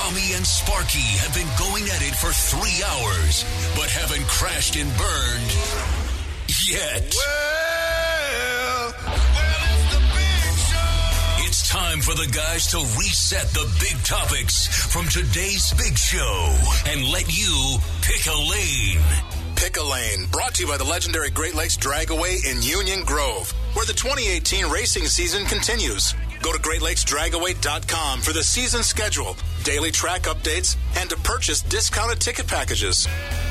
Rami and Sparky have been going at it for 3 hours, but haven't crashed and burned yet. Well, it's the big show. It's time for the guys to reset the big topics from today's big show and let you pick a lane. Pick a Lane, brought to you by the legendary Great Lakes Dragaway in Union Grove, where the 2018 racing season continues. Go to GreatLakesDragaway.com for the season schedule, daily track updates, and to purchase discounted ticket packages.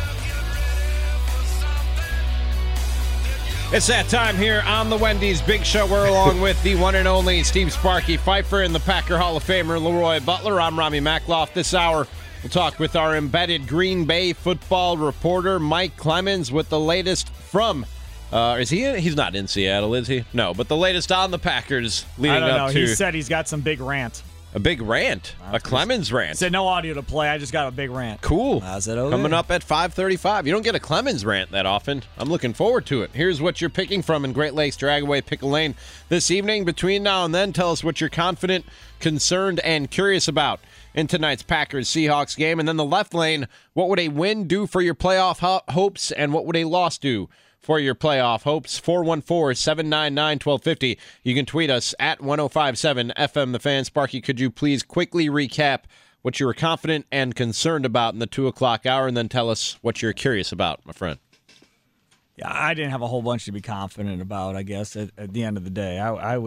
It's that time here on the Wendy's Big Show. We're along with the one and only Steve Sparky Pfeiffer and the Packer Hall of Famer Leroy Butler. I'm Rami Makloff. This hour, we'll talk with our embedded Green Bay football reporter, Mike Clemens, with the latest from, is he in? He's not in Seattle, is he? No, but the latest on the Packers leading up to. He said he's got some big rant. A big rant? A Clemens rant? He said no audio to play. I just got a big rant. Cool. I said, okay. Coming up at 5:35. You don't get a Clemens rant that often. I'm looking forward to it. Here's what you're picking from in Great Lakes Dragaway Pick a Lane this evening. Between now and then, tell us what you're confident, concerned, and curious about in tonight's Packers-Seahawks game. And then the left lane, what would a win do for your playoff hopes, and what would a loss do for your playoff hopes? 414-799-1250. You can tweet us at 1057 FM The Fan. Sparky, could you please quickly recap what you were confident and concerned about in the 2 o'clock hour, and then tell us what you're curious about, my friend? Yeah, I didn't have a whole bunch to be confident about, I guess, at the end of the day.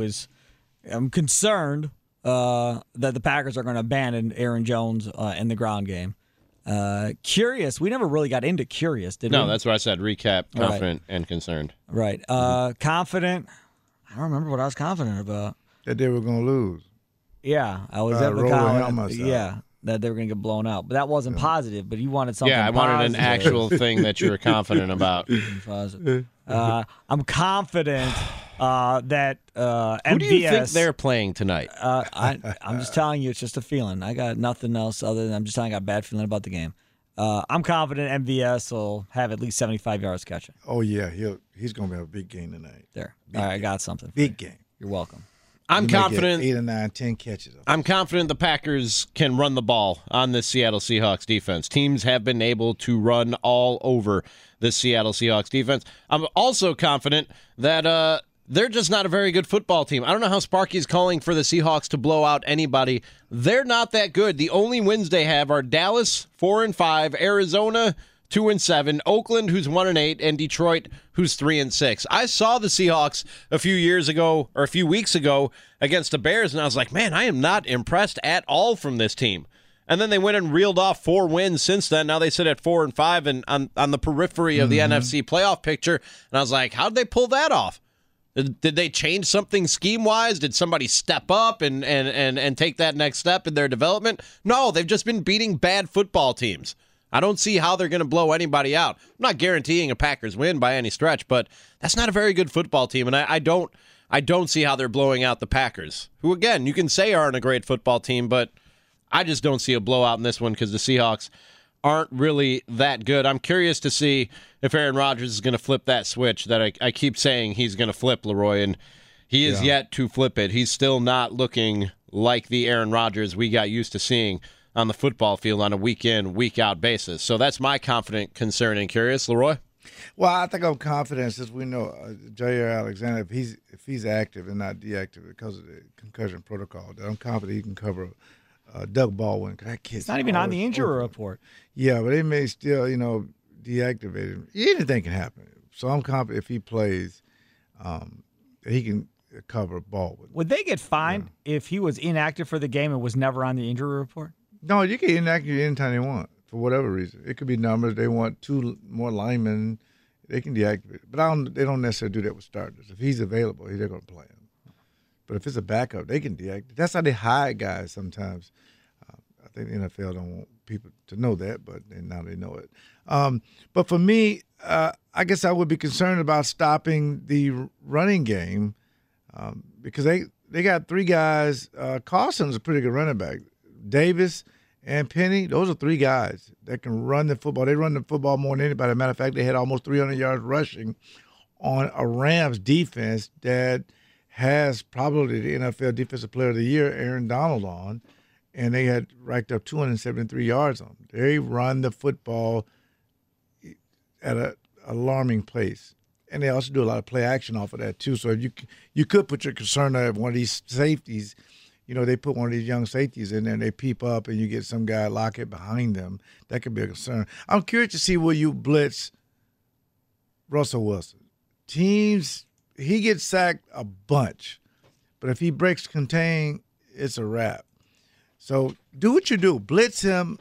I'm concerned that the Packers are going to abandon Aaron Jones in the ground game. Curious. We never really got into curious, did we? No, that's what I said. Recap, confident, and concerned. Right. Confident. I don't remember what I was confident about. That they were going to lose. Yeah, I was at McCollum. Yeah, that they were going to get blown out. But that wasn't positive, but you wanted something positive. Yeah, I wanted an actual thing that you were confident about. Positive. I'm confident that MVS... Who do you think they're playing tonight? I'm just telling you, it's just a feeling. I got nothing else other than I'm just telling you I got a bad feeling about the game. I'm confident MVS will have at least 75 yards catching. Oh, yeah. He's going to have a big game tonight. There. All right, I got something. Big game. You're welcome. I'm confident. 8 or 9, 10 catches. I'm confident the Packers can run the ball on this Seattle Seahawks defense. Teams have been able to run all over this Seattle Seahawks defense. I'm also confident that they're just not a very good football team. I don't know how Sparky's calling for the Seahawks to blow out anybody. They're not that good. The only wins they have are Dallas, 4-5, Arizona, 2-7, Oakland, who's 1-8, and Detroit, who's 3-6. I saw the Seahawks a few weeks ago against the Bears, and I was like, man, I am not impressed at all from this team. And then they went and reeled off 4 wins since then. Now they sit at 4-5 and on the periphery of the NFC playoff picture. And I was like, how'd they pull that off? Did they change something scheme-wise? Did somebody step up and take that next step in their development? No, they've just been beating bad football teams. I don't see how they're going to blow anybody out. I'm not guaranteeing a Packers win by any stretch, but that's not a very good football team, and I don't see how they're blowing out the Packers, who, again, you can say aren't a great football team, but I just don't see a blowout in this one because the Seahawks aren't really that good. I'm curious to see if Aaron Rodgers is going to flip that switch that I keep saying he's going to flip, Leroy, and he is yet to flip it. He's still not looking like the Aaron Rodgers we got used to seeing on the football field on a week-in, week-out basis. So that's my confident, concern, and curious. Leroy? Well, I think I'm confident since we know Jair Alexander, if he's active and not deactive because of the concussion protocol, that I'm confident he can cover Doug Baldwin. It's not even on the injury report. Yeah, but they may still, deactivate him. Anything can happen. So I'm confident if he plays, he can cover Baldwin. Would they get fined if he was inactive for the game and was never on the injury report? No, you can inactivate anytime they want for whatever reason. It could be numbers. They want 2 more linemen. They can deactivate it. But they don't necessarily do that with starters. If he's available, they're going to play him. But if it's a backup, they can deactivate. That's how they hide guys sometimes. I think the NFL don't want people to know that, but now they know it. But for me, I guess I would be concerned about stopping the running game because they got 3 guys. Carson's a pretty good running back. Davis and Penny, those are 3 guys that can run the football. They run the football more than anybody. As a matter of fact, they had almost 300 yards rushing on a Rams defense that has probably the NFL Defensive Player of the Year, Aaron Donald, on. and they had racked up 273 yards on them. They run the football at an alarming pace. And they also do a lot of play action off of that, too. So if you could put your concern at one of these safeties. They put one of these young safeties in there and they peep up and you get some guy Lockett behind them. That could be a concern. I'm curious to see will you blitz Russell Wilson. Teams, he gets sacked a bunch. But if he breaks contain, it's a wrap. So do what you do. Blitz him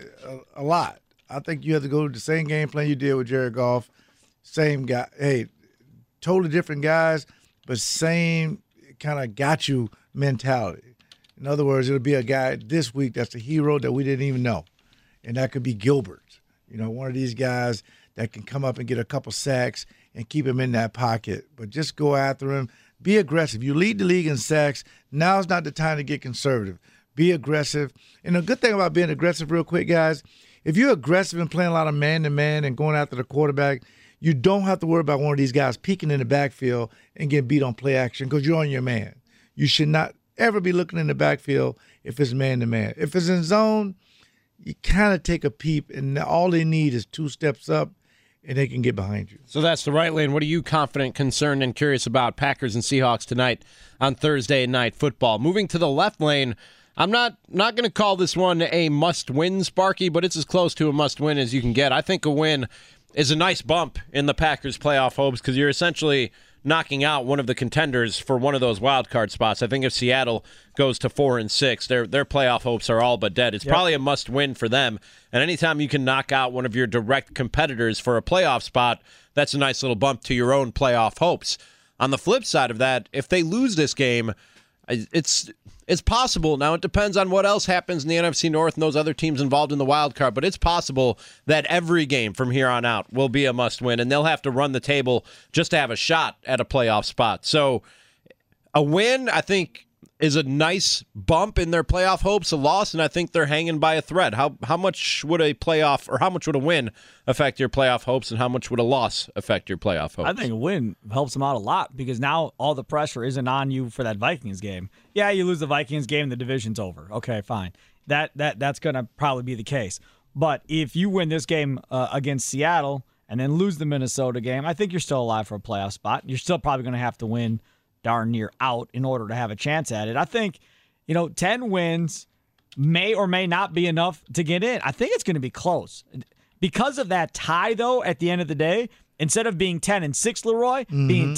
a lot. I think you have to go to the same game plan you did with Jared Goff. Same guy. Hey, totally different guys, but same kind of got you mentality. In other words, it'll be a guy this week that's a hero that we didn't even know, and that could be Gilbert. One of these guys that can come up and get a couple sacks and keep him in that pocket. But just go after him. Be aggressive. You lead the league in sacks. Now's not the time to get conservative. Be aggressive. And the good thing about being aggressive real quick, guys, if you're aggressive and playing a lot of man-to-man and going after the quarterback, you don't have to worry about one of these guys peeking in the backfield and getting beat on play action because you're on your man. You should not ever be looking in the backfield if it's man-to-man. If it's in zone, you kind of take a peep, and all they need is 2 steps up, and they can get behind you. So that's the right lane. What are you confident, concerned, and curious about Packers and Seahawks tonight on Thursday Night Football? Moving to the left lane, I'm not going to call this one a must-win, Sparky, but it's as close to a must-win as you can get. I think a win is a nice bump in the Packers' playoff hopes because you're essentially knocking out one of the contenders for one of those wild card spots. I think if Seattle goes to 4-6, their playoff hopes are all but dead. It's probably a must-win for them. And anytime you can knock out one of your direct competitors for a playoff spot, that's a nice little bump to your own playoff hopes. On the flip side of that, if they lose this game, it's possible. Now, it depends on what else happens in the NFC North and those other teams involved in the wild card, but it's possible that every game from here on out will be a must-win, and they'll have to run the table just to have a shot at a playoff spot. So a win, I think, is a nice bump in their playoff hopes. A loss, and I think they're hanging by a thread. How much would a playoff, or how much would a win affect your playoff hopes, and how much would a loss affect your playoff hopes? I think a win helps them out a lot because now all the pressure isn't on you for that Vikings game. Yeah, you lose the Vikings game, the division's over. Okay, fine. That's going to probably be the case. But if you win this game against Seattle and then lose the Minnesota game, I think you're still alive for a playoff spot. You're still probably going to have to win darn near out in order to have a chance at it. I think, 10 wins may or may not be enough to get in. I think it's going to be close. Because of that tie, though, at the end of the day, instead of being 10-6, Leroy, being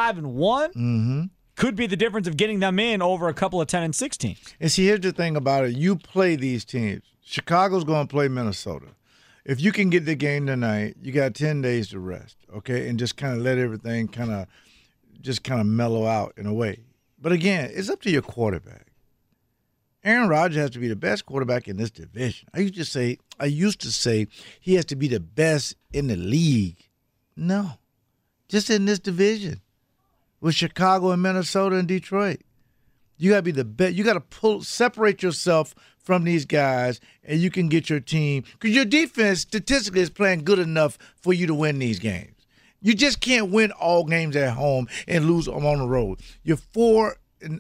10-5-1 could be the difference of getting them in over a couple of 10-6 teams. And see, here's the thing about it. You play these teams. Chicago's going to play Minnesota. If you can get the game tonight, you got 10 days to rest, okay, and just kind of let everything kind of mellow out in a way. But again, it's up to your quarterback. Aaron Rodgers has to be the best quarterback in this division. I used to say he has to be the best in the league. No, just in this division with Chicago and Minnesota and Detroit. You got to be the best. You got to separate yourself from these guys, and you can get your team, because your defense statistically is playing good enough for you to win these games. You just can't win all games at home and lose them on the road. You're 0-4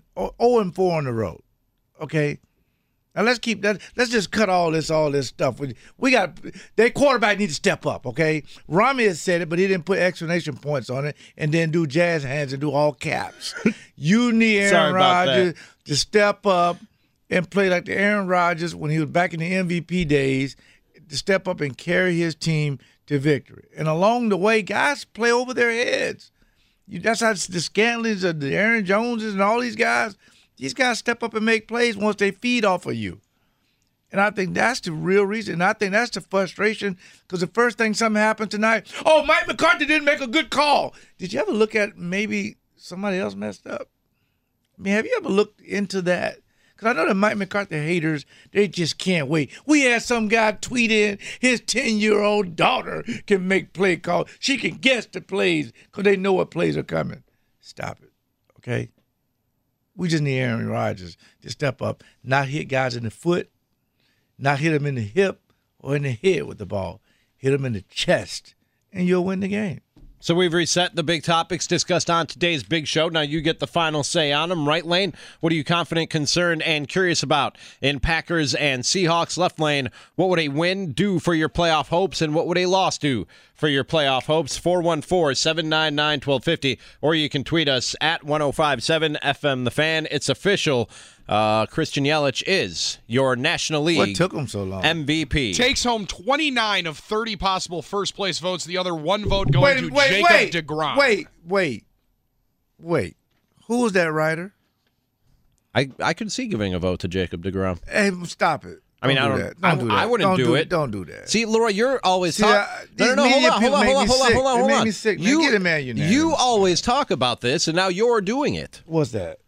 on the road. Okay? Now let's keep that. Let's just cut all this stuff. We got their quarterback need to step up, okay? Rami has said it, but he didn't put exclamation points on it and then do jazz hands and do all caps. You need Aaron Rodgers to step up and play like the Aaron Rodgers when he was back in the MVP days, to step up and carry his team to victory. And along the way, guys play over their heads. That's how the Scantlings, the Aaron Joneses, and all these guys step up and make plays once they feed off of you. And I think that's the real reason. And I think that's the frustration, because the first thing something happened tonight, Mike McCarthy didn't make a good call. Did you ever look at maybe somebody else messed up? I mean, have you ever looked into that? Because I know the Mike McCarthy haters, they just can't wait. We had some guy tweet in his 10-year-old daughter can make play calls. She can guess the plays because they know what plays are coming. Stop it, okay? We just need Aaron Rodgers to step up, not hit guys in the foot, not hit them in the hip or in the head with the ball. Hit them in the chest, and you'll win the game. So we've reset the big topics discussed on today's big show. Now you get the final say on them. Right lane, what are you confident, concerned, and curious about in Packers and Seahawks? Left lane, what would a win do for your playoff hopes, and what would a loss do for your playoff hopes? 414-799-1250, or you can tweet us at 1057 FM The Fan. It's official. Christian Yelich is your National League What took him so long? MVP. Takes home 29 of 30 possible first-place votes. The other one vote going to Jacob deGrom. Wait. Who was that writer? I could see giving a vote to Jacob deGrom. Hey, stop it. I mean, Don't do that. Don't do that. I wouldn't do it. Don't do that. See, Leroy, you're always See, talking. these No, media hold people make me on. sick. Hold They make on. me sick, man. Get a man unanimous. You always talk about this, and now you're doing it. What's that?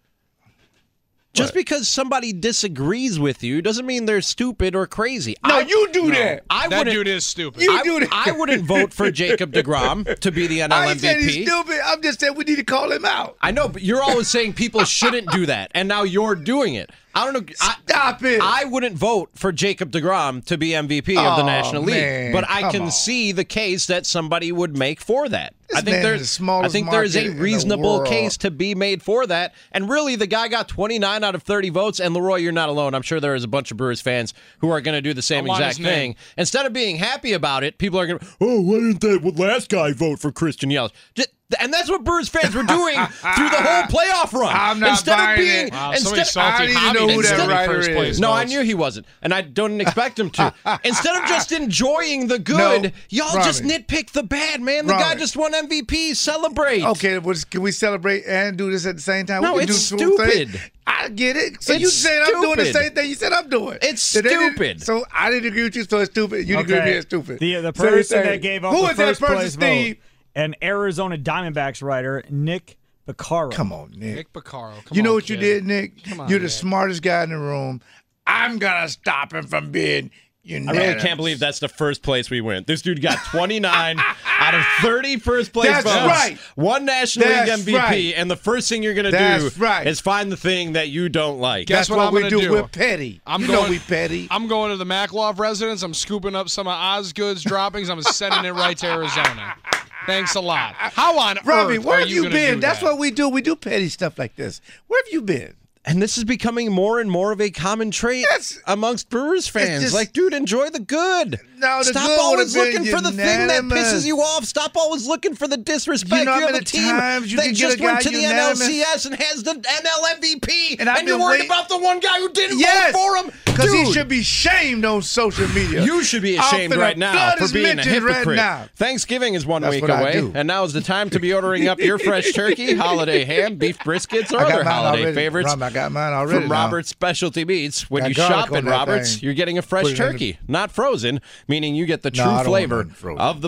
Just because somebody disagrees with you doesn't mean they're stupid or crazy. No, you do that. That dude is stupid. You do that. I wouldn't vote for Jacob deGrom to be the NL I ain't saying he's MVP. stupid. I'm just saying we need to call him out. I know, but you're always saying people shouldn't do that, and now you're doing it. I don't know. Stop it. I wouldn't vote for Jacob deGrom to be MVP of the National League, man, but I come can on. see the case that somebody would make for that. This man is the smallest there's a market in the reasonable world. case to be made for that. And really, the guy got 29 out of 30 votes. And Leroy, you're not alone. I'm sure there is a bunch of Brewers fans who are going to do the same I want exact his name. thing. Instead of being happy about it, people are going to, why didn't that last guy vote for Christian Yelich? And that's what Brewers fans were doing through the whole playoff run. I'm not instead buying of being, it. Wow, instead, somebody salty I don't even hobby know who didn't that get writer first is. place no, I votes. knew he wasn't, and I don't expect him to. Instead of just enjoying the good, No, y'all Robbie. just nitpick the bad, man. The guy Robbie. just won MVP. Celebrate. Okay, can we celebrate and do this at the same time? No, we can it's do two things. stupid. I get it. So It's you saying I'm doing the stupid. same thing you said I'm doing. It's So they didn't- stupid. So I didn't agree with you, so it's stupid. You didn't agree with me, it's stupid. The Same person thing. that gave up Who the is that first person, place Steve? vote, an Arizona Diamondbacks writer, Nick Piccaro. Come on, Nick. Nick Piccaro. You know what you did, Nick? Come on, You're the Nick. smartest guy in the room. I'm gonna stop him from being I unanimous. really can't believe that's the first place we went. This dude got 29 out of 30 first place That's votes. right. One National League That's MVP, right. and the first thing you're going to do That's right. is find the thing that you don't like. Guess That's what I'm we gonna do. do? We're petty. I'm you going- know we petty. I'm going to the Maklov residence. I'm scooping up some of Osgood's droppings. I'm sending it right to Arizona. Thanks a lot. How on Robbie, earth where are have you gonna been? do That's that? what we do. We do petty stuff like this. Where have you been? And this is becoming more and more of a common trait Yes. amongst Brewers fans. just- like, dude, enjoy the good. No, the Stop good always would've been looking for the thing that unanimous. pisses you off. Stop always looking for the disrespect. You know how have a many team times you that can get just a went guy to the unanimous? NLCS and has the NL MVP, And I've and you're been worried wait- about the one guy who didn't Yes, vote for him? because he Dude, should be shamed on social media. You should be ashamed I'm finna right now flood for his being a mentions right hypocrite. now. Thanksgiving is one That's week what I away, do. and now is the time to be ordering up your fresh turkey, holiday ham, beef briskets, or I got other mine holiday already. favorites. Rob, I got mine already From now. Robert's Specialty Meats. When Got you garlic shop on at that Robert's, thing. you're getting a fresh Put it in the- turkey, not frozen, meaning you get the true No, I don't want flavor nothing frozen. of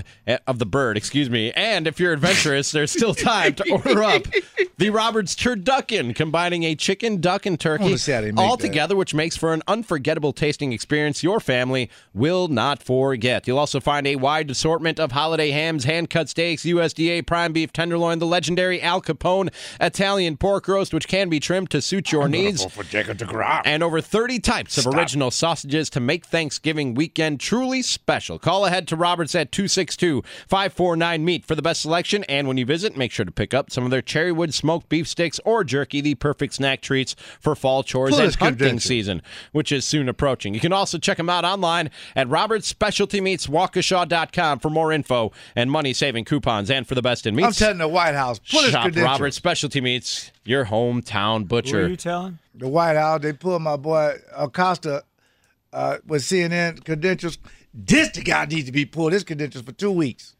the bird, excuse me. And if you're adventurous, there's still time to order up the Roberts Turducken, combining a chicken, duck, and turkey wanna see how they make all that. together, which makes for an unforgettable tasting experience your family will not forget. You'll also find a wide assortment of holiday hams, hand-cut steaks, USDA prime beef tenderloin, the legendary Al Capone Italian pork roast, which can be trimmed to suit your needs. For Jacob deGrom. And over 30 types of original sausages to make Thanksgiving weekend truly special. Call ahead to Roberts at 262-549-MEAT for the best selection. And when you visit, make sure to pick up some of their Cherrywood smoked beef sticks or jerky, the perfect snack treats for fall chores Pull and his hunting credentials. season, which is soon approaching. You can also check them out online at Roberts Specialty Meats, Waukesha.com for more info and money-saving coupons. And for the best in meats, I'm telling the White House, pull his shop credentials. Roberts Specialty Meats, your hometown Who butcher. are you telling? The White House, they pulled my boy Acosta with CNN credentials. This the guy needs to be pulled. His credentials for 2 weeks.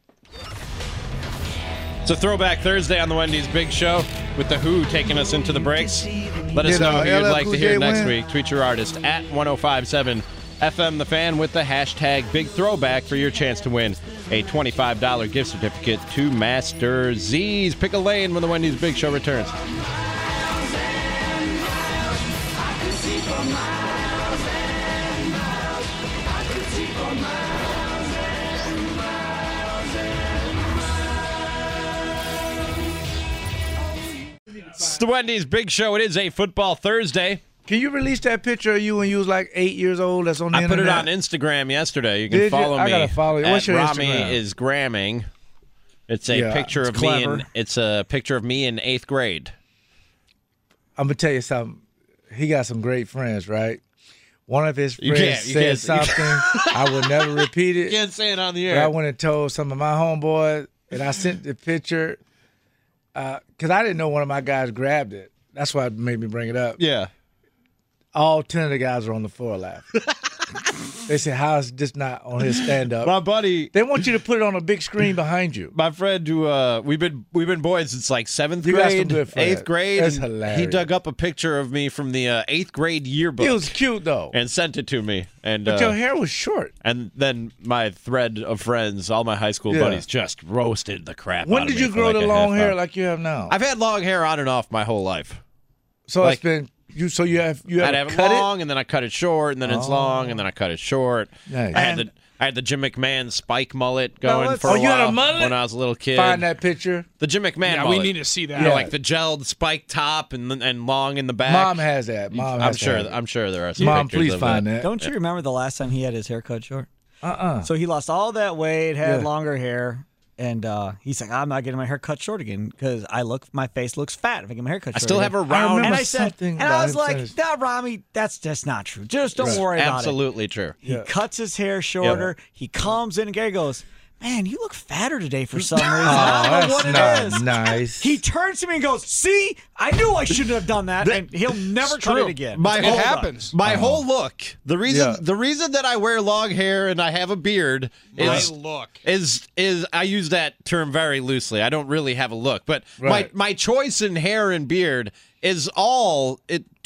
It's a Throwback Thursday on the Wendy's Big Show with The Who taking us into the breaks. Let us Did, know who you'd LL like to Cool hear J next win? week. Tweet your artist at 1057 FM The Fan with the hashtag Big Throwback for your chance to win a $25 gift certificate to Master Z's. Pick a lane when the Wendy's Big Show returns. It's the Wendy's Big Show. It is a football Thursday. Can you release that picture of you when you was like 8 years old? That's on the I put it internet? on Instagram yesterday. You can Did you? follow I me. gotta follow you. What's at your Rami Instagram? is gramming. It's a picture of me. clever. It's a picture of me in 8th grade. I'm gonna tell you something. He got some great friends, right? One of his You friends can't- said something. I would never repeat it. Can't say it on the But I went and told some of my homeboys, and I sent the picture because I didn't know one of my guys grabbed it. That's why it made me bring it up. Yeah. All 10 of the guys were on the floor laughing. They said, "How is this not on his stand-up?" My buddy, They want you to put it on a big screen behind you. my friend who we've been boys since like 7th You got some grade, good friends. 8th grade. That's and hilarious. He dug up a picture of me from the 8th grade yearbook It was cute though, and sent it to me. And but your hair was short. and then my thread of friends, all my high school Yeah. buddies, just roasted the crap. When out did of you me for grow like the a long half hair hour. like you have now? I've had long hair on and off my whole life. So like- it's been you. So you have I'd have it cut long, and then I cut it short, and then it's long, and then I cut it short. Nice. I had the Jim McMahon spike mullet going let's- for a Oh, you had a while mullet? when I was a little kid. Find that picture. The Jim McMahon Yeah, mullet. we need to see that. You know, Yeah. like the gelled spike top and long in the back. Mom has that. Mom I'm has sure. that. I'm sure there are some Mom, pictures please of find that. that. Don't you remember the last time he had his hair cut short? Uh-uh. So he lost all that weight, had Yeah. longer hair, and he's like, "I'm not getting my hair cut short again because my face looks fat if I get my hair cut I short." still have again." a round. remember And I said, something and I about was him like, saying- "Nah, Rami, that's just not true. Just don't worry about it." Absolutely true. He cuts his hair shorter. He comes in, and Gary goes, "Man, you look fatter today for some reason. I don't know what it is." Nice. He turns to me and goes, "See, I knew I shouldn't have done that," and he'll never cut it again. My It whole, happens. My whole look. The reason Yeah. the reason that I wear long hair and I have a beard My is look. is I use that term very loosely. I don't really have a look, but Right. my choice in hair and beard is all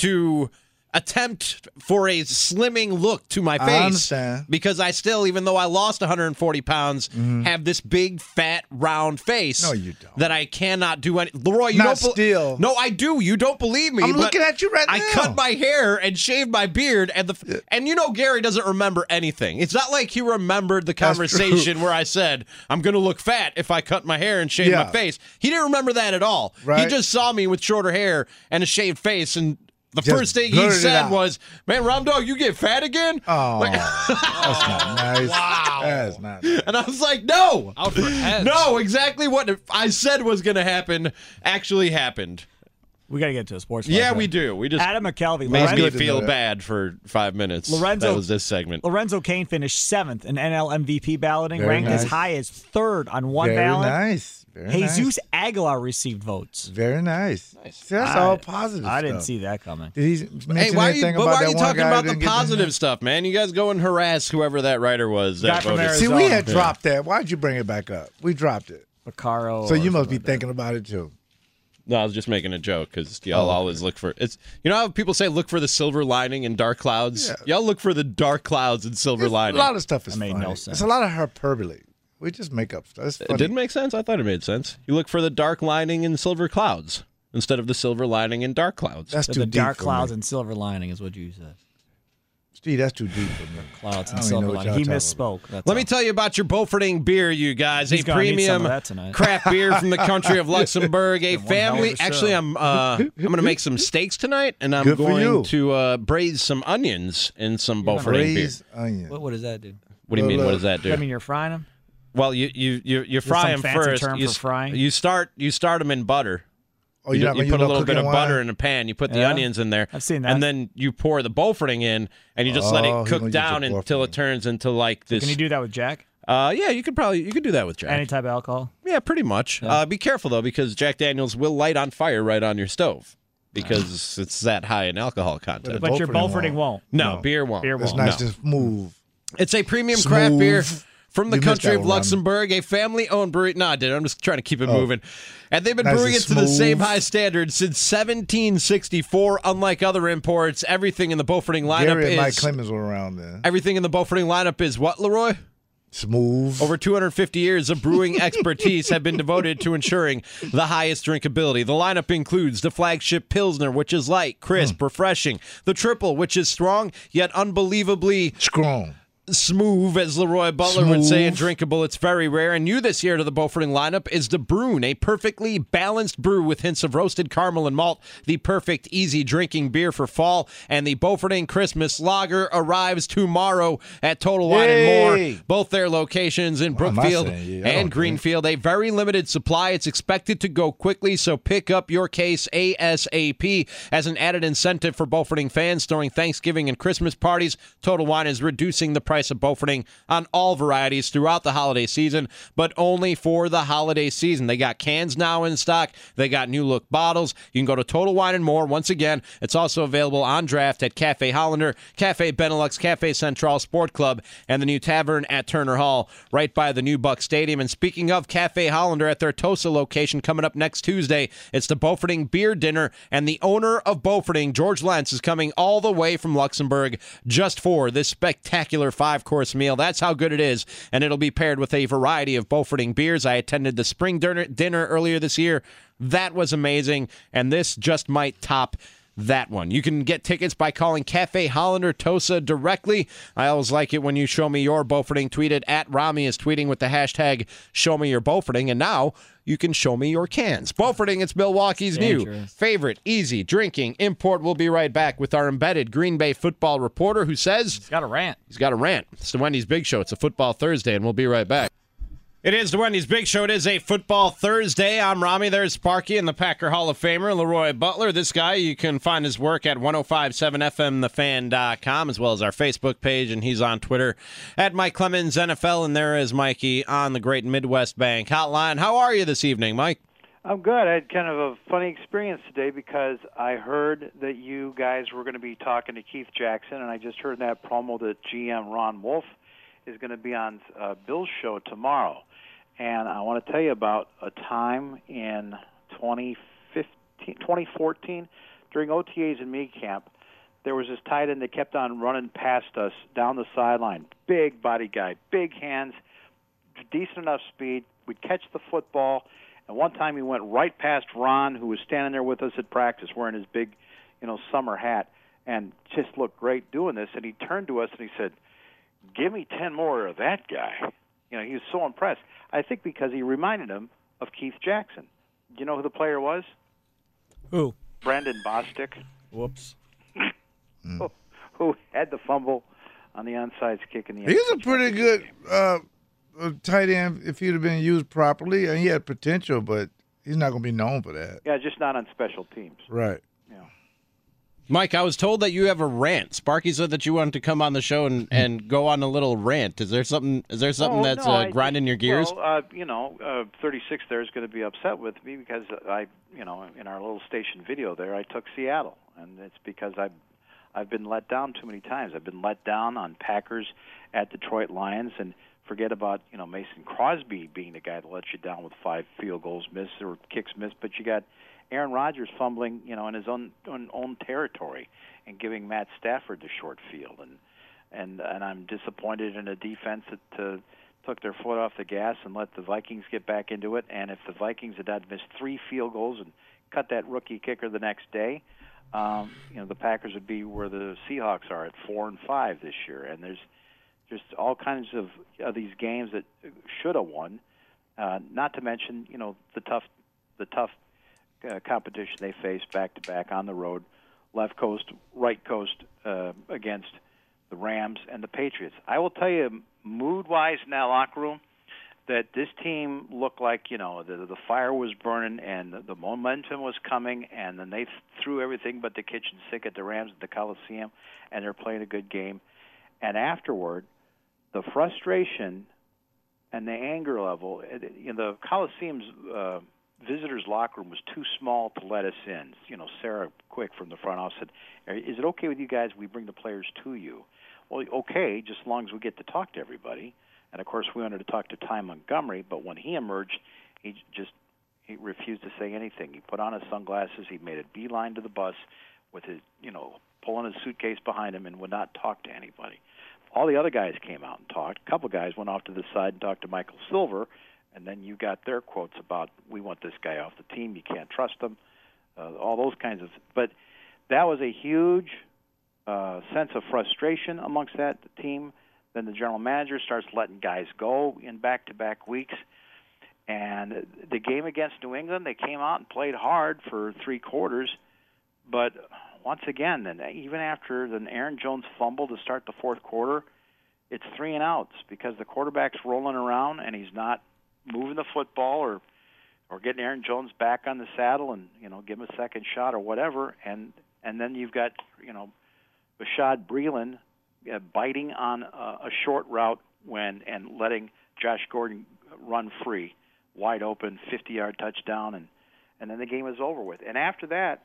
to attempt for a slimming look to my face. I understand. Because I still, even though I lost 140 pounds, have this big, fat, round face. No, you don't. That I cannot do any. Leroy, you Not don't. still. No, I do. You don't believe me. I'm but looking at you right I now. cut my hair and shaved my beard, and you know Gary doesn't remember anything. It's not like he remembered the conversation where I said I'm going to look fat if I cut my hair and shave Yeah. my face. He didn't remember that at all. He Right. just saw me with shorter hair and a shaved face, and the Just first thing he blurted it said out. was, "Man, Rom Dog, you get fat again?" Oh, that's not nice. Wow. That's not nice. And I was like, "No, Out for heads. no, exactly what I said was going to happen actually happened." We got to get to a sports. Yeah, podcast. we do. We just Adam McKelvey. made me good to feel know that. bad for 5 minutes. Lorenzo- That was this segment. Lorenzo Cain finished 7th in NL MVP balloting, Very ranked as nice. high as 3rd on one Very ballot. nice. Very Jesus nice. Aguilar received votes. Very nice. See, that's all positive I didn't stuff. see that coming. Did he mention Hey, why are you, anything but about why are that you one talking guy about who the didn't get positive stuff, man? You guys go and harass whoever that writer was. Guy That from voted. See, we Arizona. had dropped that. Why'd you bring it back up? We dropped it. Picaro. So or you must be something like that. thinking about it too. No, I was just making a joke because y'all always look for it's. You know how people say look for the silver lining in dark clouds. Yeah. Y'all look for the dark clouds and silver A lining. lot of stuff is That made funny. no It's sense. a lot of hyperbole. We just make up stuff. It's funny. It didn't make sense. I thought it made sense. You look for the dark lining in silver clouds instead of the silver lining in dark clouds. That's So too the deep dark for clouds me. and silver lining is what you said. Steve, that's too deep for me. Clouds I and don't even know silver what lining. y'all He talking misspoke. That's Let all. me tell you about your Beauforting beer, you guys. He's A gonna need some premium of that tonight. craft beer from the country of Luxembourg. A hell of family. a show. Actually, I'm going to make some steaks tonight, and I'm Good for going you. to braise some onions in some gonna Beauforting beer. Braised onion. What does that do? What do you mean? Look, What does that do? I mean, you're frying them. Well, you fry some them fancy first. term you, for frying? You start them in butter. Oh, You, you're not you gonna put use a no little bit of cooking butter wine? in a pan. You put the Yeah. onions in there. I've seen that. And then you pour the Beauforting in, and you just let Oh, it he cook gonna use down the until it Beauforting. turns into like this. Can you do that with Jack? Yeah, you could do that with Jack. Any type of alcohol? Yeah, pretty much. Be careful though, because Jack Daniels will light on fire right on your stove because it's that high in alcohol content. But your Beauforting Beauforting won't. No, No. beer won't. Beer It's won't. nice No. to move. It's a premium craft beer Smooth. from the You missed country that of one, Ron. Luxembourg, a family-owned brewery. No, I didn't. I'm just trying to keep it moving. And they've been Nice brewing and it to the same smooth. high standard since 1764. Unlike other imports, everything in the Beauforting lineup Gary and Mike is Clemens were around then. everything in the Beauforting lineup is what, Leroy? Smooth. Over 250 years of brewing expertise have been devoted to ensuring the highest drinkability. The lineup includes the flagship Pilsner, which is light, crisp, refreshing. The Triple, which is strong, yet unbelievably Strong. smooth, as Leroy Butler would say, and drinkable. It's very rare. And new this year to the Beauforting lineup is the Brune, a perfectly balanced brew with hints of roasted caramel and malt, the perfect easy drinking beer for fall. And the Beauforting Christmas Lager arrives tomorrow at Total Wine and More, both their locations in Brookfield and Greenfield. A very limited supply. It's expected to go quickly, so pick up your case ASAP. As an added incentive for Beauforting fans during Thanksgiving and Christmas parties, Total Wine is reducing the price of Beauforting on all varieties throughout the holiday season, but only for the holiday season. They got cans now in stock. They got new look bottles. You can go to Total Wine and More. Once again, it's also available on draft at Cafe Hollander, Cafe Benelux, Cafe Central Sport Club, and the new tavern at Turner Hall, right by the new Buck Stadium. And speaking of Cafe Hollander, at their Tosa location coming up next Tuesday, it's the Beauforting Beer Dinner, and the owner of Beauforting, George Lentz, is coming all the way from Luxembourg just for this spectacular 5-course meal. That's how good it is, and it'll be paired with a variety of Beauforting beers. I attended the spring dinner earlier this year. That was amazing, and this just might top that one. You can get tickets by calling Cafe Hollander Tosa directly. I always like it when you show me your Beauforting. Tweet it at Rami is tweeting with the hashtag Show Me Your Beauforting, and now you can show me your cans. Beauforting, it's Milwaukee's new favorite easy drinking import. We'll be right back with our embedded Green Bay football reporter who says He's got a rant. It's the Wendy's Big Show. It's a football Thursday, and we'll be right back. It is the Wendy's Big Show. It is a football Thursday. I'm Rami. There's Sparky and the Packer Hall of Famer, Leroy Butler. This guy, you can find his work at 1057fmthefan.com, as well as our Facebook page, and he's on Twitter at Mike Clemens NFL, and there is Mikey on the Great Midwest Bank Hotline. How are you this evening, Mike? I'm good. I had kind of a funny experience today because I heard that you guys were going to be talking to Keith Jackson, and I just heard in that promo that GM Ron Wolf is going to be on Bill's show tomorrow. And I want to tell you about a time in 2014 during OTAs and minicamp. There was this tight end that kept on running past us down the sideline. Big body guy, big hands, decent enough speed. We'd catch the football. And one time he went right past Ron, who was standing there with us at practice wearing his big, summer hat, and just looked great doing this. And he turned to us and he said, "Give me 10 more of that guy." He was so impressed. I think because he reminded him of Keith Jackson. Do you know who the player was? Who? Brandon Bostic. Whoops. Who had the fumble on the onside kick in the end. He's a pretty good tight end if he'd have been used properly. And he had potential, but he's not going to be known for that. Yeah, just not on special teams. Right. Mike, I was told that you have a rant. Sparky said that you wanted to come on the show and go on a little rant. Is there something? That's grinding your gears? Well, 36 there is going to be upset with me because in our little station video there, I took Seattle, and it's because I've been let down too many times. I've been let down on Packers at Detroit Lions, and forget about Mason Crosby being the guy that lets you down with 5 field goals missed or kicks missed, but you got Aaron Rodgers fumbling, in his own territory and giving Matt Stafford the short field, and I'm disappointed in a defense that took their foot off the gas and let the Vikings get back into it. And if the Vikings had not missed 3 field goals and cut that rookie kicker the next day, the Packers would be where the Seahawks are at 4-5 this year. And there's just all kinds of these games that should have won. Not to mention, the tough competition they face back-to-back on the road, left coast, right coast, against the Rams and the Patriots. I will tell you, mood-wise in that locker room, that this team looked like, the fire was burning and the momentum was coming, and then they threw everything but the kitchen sink at the Rams at the Coliseum, and they're playing a good game. And afterward, the frustration and the anger level, the Coliseum's visitors' locker room was too small to let us in. Sarah Quick from the front office said, "Is it okay with you guys? We bring the players to you." Well, okay, just as long as we get to talk to everybody. And of course, we wanted to talk to Ty Montgomery, but when he emerged, he refused to say anything. He put on his sunglasses. He made a beeline to the bus with his, pulling his suitcase behind him, and would not talk to anybody. All the other guys came out and talked. A couple guys went off to the side and talked to Michael Silver. And then you got their quotes about, "We want this guy off the team. You can't trust him," all those kinds of. But that was a huge sense of frustration amongst that team. Then the general manager starts letting guys go in back-to-back weeks. And the game against New England, they came out and played hard for 3 quarters. But once again, then even after the Aaron Jones fumble to start the 4th quarter, it's 3 and outs because the quarterback's rolling around and he's not moving the football or getting Aaron Jones back on the saddle and, give him a second shot or whatever. And then you've got, Bashaud Breeland biting on a short route and letting Josh Gordon run free, wide open, 50-yard touchdown, and then the game was over with. And after that,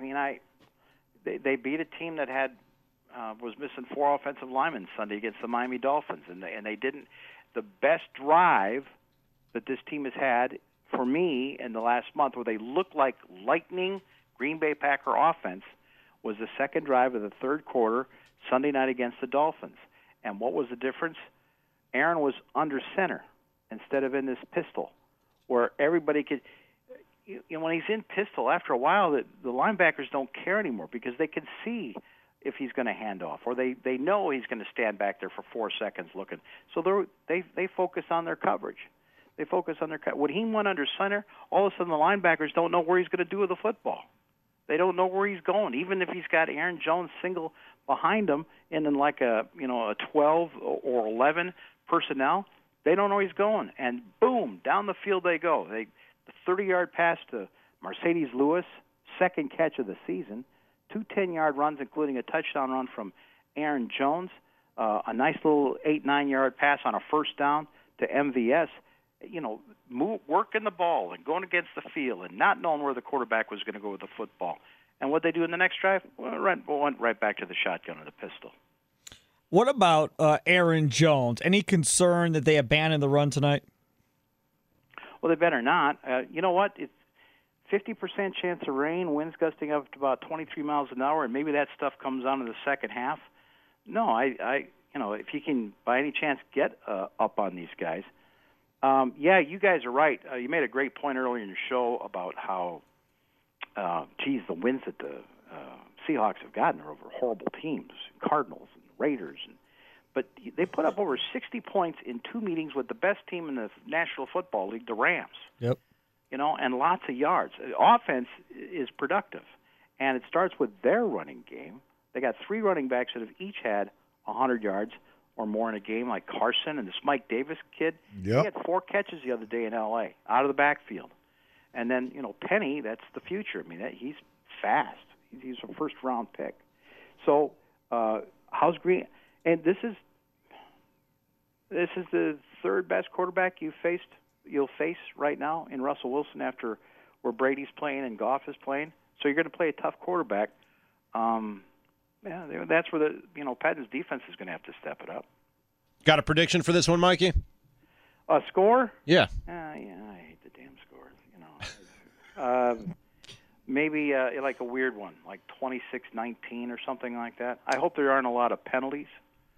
they beat a team that was missing 4 offensive linemen Sunday against the Miami Dolphins, and they didn't. The best drive that this team has had for me in the last month, where they looked like lightning Green Bay Packer offense, was the second drive of the 3rd quarter Sunday night against the Dolphins. And what was the difference? Aaron was under center instead of in this pistol, where everybody could. When he's in pistol, after a while, the linebackers don't care anymore because they can see if he's going to hand off, or they know he's going to stand back there for 4 seconds looking. So they focus on their coverage. They focus on their when he went under center, all of a sudden the linebackers don't know where he's going to do with the football. They don't know where he's going, even if he's got Aaron Jones single behind him in like a 12 or 11 personnel. They don't know where he's going, and boom, down the field they go. The 30-yard pass to Mercedes Lewis, second catch of the season, 2 10-yard runs, including a touchdown run from Aaron Jones, a nice little 8-9-yard pass on a first down to MVS. Working the ball and going against the field and not knowing where the quarterback was going to go with the football. And what they do in the next drive? Went right back to the shotgun or the pistol. What about Aaron Jones? Any concern that they abandon the run tonight? Well, they better not. You know what? It's 50% chance of rain, winds gusting up to about 23 miles an hour, and maybe that stuff comes on in the second half. No, if you can by any chance get up on these guys. You guys are right. You made a great point earlier in your show about how, the wins that the Seahawks have gotten are over horrible teams, Cardinals and Raiders. But they put up over 60 points in 2 meetings with the best team in the National Football League, the Rams. Yep. And lots of yards. Offense is productive, and it starts with their running game. They got 3 running backs that have each had 100 yards or more in a game, like Carson and this Mike Davis kid. Yep. He had 4 catches the other day in L.A. out of the backfield. And then, Penny, that's the future. He's fast. He's a first-round pick. So how's Green? And this is the 3rd best quarterback you'll face right now in Russell Wilson after where Brady's playing and Goff is playing. So you're going to play a tough quarterback. That's where Patton's defense is going to have to step it up. Got a prediction for this one, Mikey? A score? Yeah. I hate the damn scores. Maybe like a weird one, like 26-19 or something like that. I hope there aren't a lot of penalties.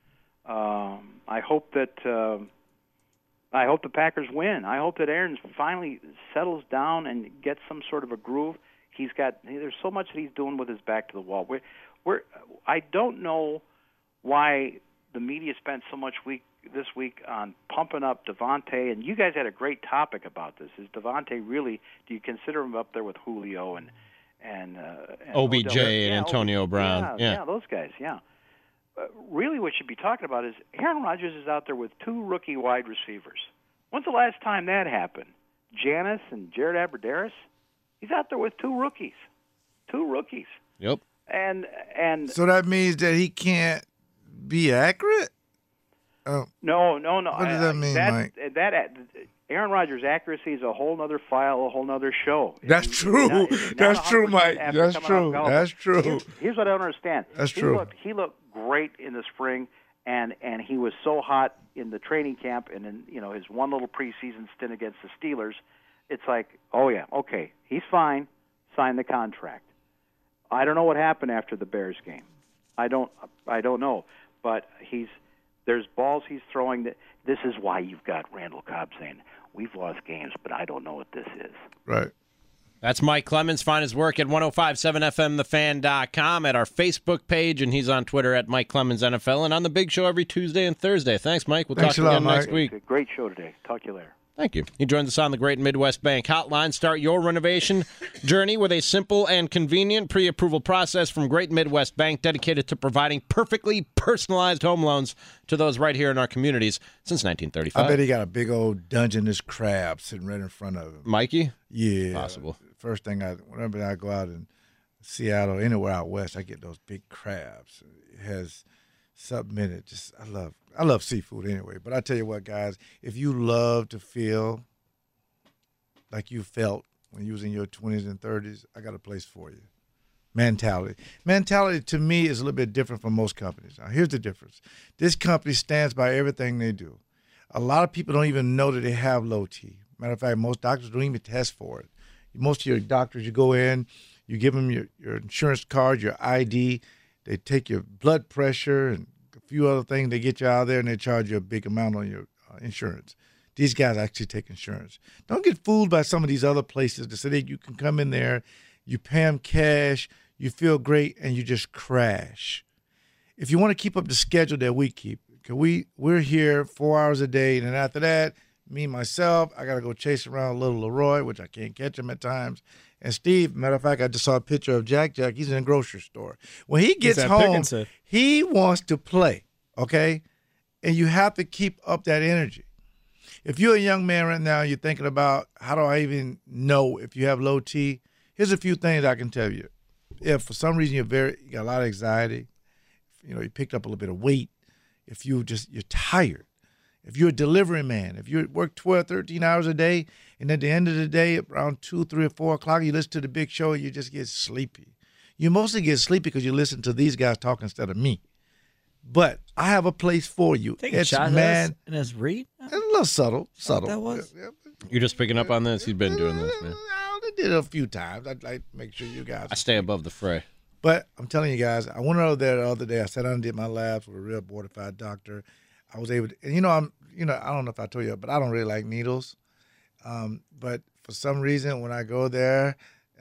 I hope that the Packers win. I hope that Aaron finally settles down and gets some sort of a groove. There's so much that he's doing with his back to the wall. I don't know why the media spent so much this week on pumping up Devontae, and you guys had a great topic about this. Is Devontae really? Do you consider him up there with Julio and OBJ Odell? and Antonio Brown? Yeah, those guys. Yeah. Really, what you should be talking about is Aaron Rodgers is out there with 2 rookie wide receivers. When's the last time that happened? Janis and Jared Abbrederis? He's out there with 2 rookies. 2 rookies. Yep. And so that means that he can't be accurate? Oh. No. What does that mean, Mike? Aaron Rodgers' accuracy is a whole other file, a whole other show. That's true. That's true, Mike. That's true. That's true. Here's what I don't understand. That's true. He looked great in the spring, and he was so hot in the training camp and in his one little preseason stint against the Steelers. It's like, oh yeah, okay, he's fine. Sign the contract. I don't know what happened after the Bears game. I don't know, but there's balls he's throwing that. This is why you've got Randall Cobb saying we've lost games, but I don't know what this is. Right. That's Mike Clemens. Find his work at 1057fmthefan.com, at our Facebook page, and he's on Twitter at Mike Clemens NFL, and on the Big Show every Tuesday and Thursday. Thanks, Mike. We'll Thanks talk a lot, again next Mike. week. Great show today. Talk to you later. Thank you. He joins us on the Great Midwest Bank Hotline. Start your renovation journey with a simple and convenient pre-approval process from Great Midwest Bank, dedicated to providing perfectly personalized home loans to those right here in our communities since 1935. I bet he got a big old Dungeness crab sitting right in front of him. Mikey? Yeah. Possible. First thing, whenever I go out in Seattle, anywhere out west, I get those big crabs. It has something in it. I love seafood anyway. But I tell you what, guys, if you love to feel like you felt when you was in your 20s and 30s, I got a place for you. Mentality. Mentality, to me, is a little bit different from most companies. Now, here's the difference. This company stands by everything they do. A lot of people don't even know that they have low T. Matter of fact, most doctors don't even test for it. Most of your doctors, you go in, you give them your insurance card, your ID, they take your blood pressure and a few other things. They get you out of there and they charge you a big amount on your insurance. These guys actually take insurance. Don't get fooled by some of these other places that say that you can come in there, you pay them cash, you feel great, and you just crash. If you want to keep up the schedule that we keep, we're here 4 hours a day, and then after that, me, myself, I got to go chase around little Leroy, which I can't catch him at times. And Steve, matter of fact, I just saw a picture of Jack. He's in a grocery store. When he gets home, he wants to play, okay? And you have to keep up that energy. If you're a young man right now, you're thinking about, how do I even know if you have low T? Here's a few things I can tell you. If for some reason you got a lot of anxiety, you picked up a little bit of weight, if you're tired, if you're a delivery man, if you work 12, 13 hours a day, and at the end of the day, around 2, 3, or 4 o'clock, you listen to the Big Show, you just get sleepy. You mostly get sleepy because you listen to these guys talk instead of me. But I have a place for you. Take a shot at and his read? A little subtle. That was? You're just picking up on this? He's been doing this, man. I did it a few times. I'd like to make sure you guys. I stay above the fray. But I'm telling you guys, I went over there the other day. I sat down and did my labs with a real board-certified doctor. I was able to, and I don't know if I told you, but I don't really like needles. But for some reason, when I go there,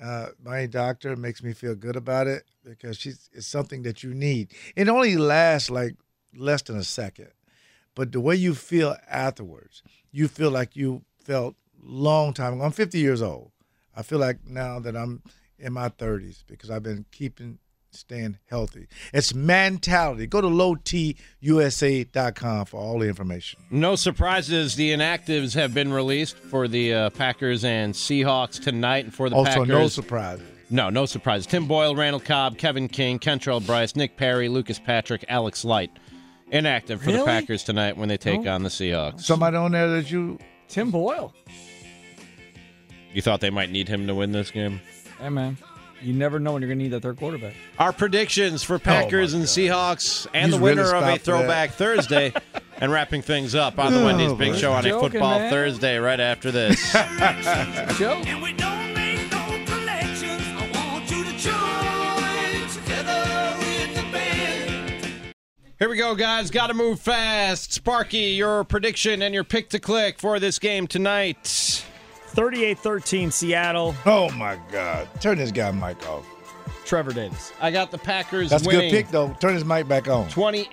my doctor makes me feel good about it because it's something that you need. It only lasts like less than a second. But the way you feel afterwards, you feel like you felt long time ago. I'm 50 years old. I feel like now that I'm in my 30s because I've been staying healthy. It's mentality. Go to lowtusa.com for all the information. No surprises. The inactives have been released for the Packers and Seahawks tonight, and for the Packers. Also, no surprises. No surprises. Tim Boyle, Randall Cobb, Kevin King, Kentrell Bryce, Nick Perry, Lucas Patrick, Alex Light. Inactive for the Packers tonight when they take on the Seahawks. Somebody on there that you... Tim Boyle. You thought they might need him to win this game? Hey, man. You never know when you're going to need that third quarterback. Our predictions for Packers and Seahawks and the winner of a Throwback Thursday. And wrapping things up on the Wendy's Big Show on a Football Thursday right after this. Joe? And we don't make no collections. I want you to join together with the band. Here we go, guys. Got to move fast. Sparky, your prediction and your pick to click for this game tonight. 38-13 Seattle. Oh, my God. Turn this guy mic off. Trevor Davis. I got the Packers That's winning. a good pick, though. Turn his mic back on.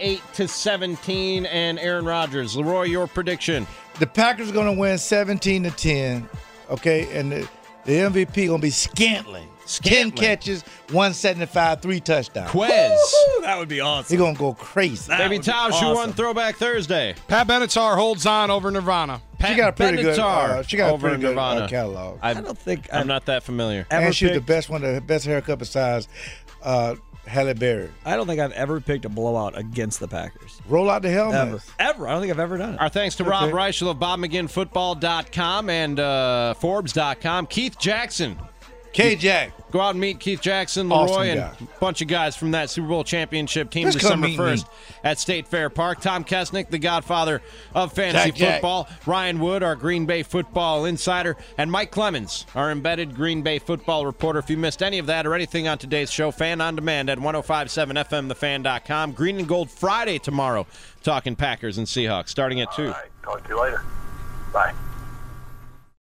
28-17, and Aaron Rodgers. Leroy, your prediction. The Packers are going to win 17-10, okay? And the MVP going to be Scantling. 10 catches, 175, 3 touchdowns. Quez. That would be awesome. He's going to go crazy. Baby Tausch, who won Throwback Thursday? Pat Benatar holds on over Nirvana. She got a pretty good, Nirvana. catalog. I don't think I'm not that familiar. And she's the best one, the best haircut besides Halle Berry. I don't think I've ever picked a blowout against the Packers. Roll out the helmet. Ever. I don't think I've ever done it. Our thanks to Rob Reichel of BobMcGinnFootball.com and Forbes.com. Keith Jackson. K-Jack. Go out and meet Keith Jackson, Leroy, Awesome and guy. a bunch of guys from that Super Bowl championship team Just come December meet 1st me. at State Fair Park. Tom Kesnick, the godfather of fantasy Jack. football. Ryan Wood, our Green Bay football insider. And Mike Clemens, our embedded Green Bay football reporter. If you missed any of that or anything on today's show, fan on demand at 1057fmthefan.com. Green and Gold Friday tomorrow, talking Packers and Seahawks, starting at 2. All right. Talk to you later. Bye.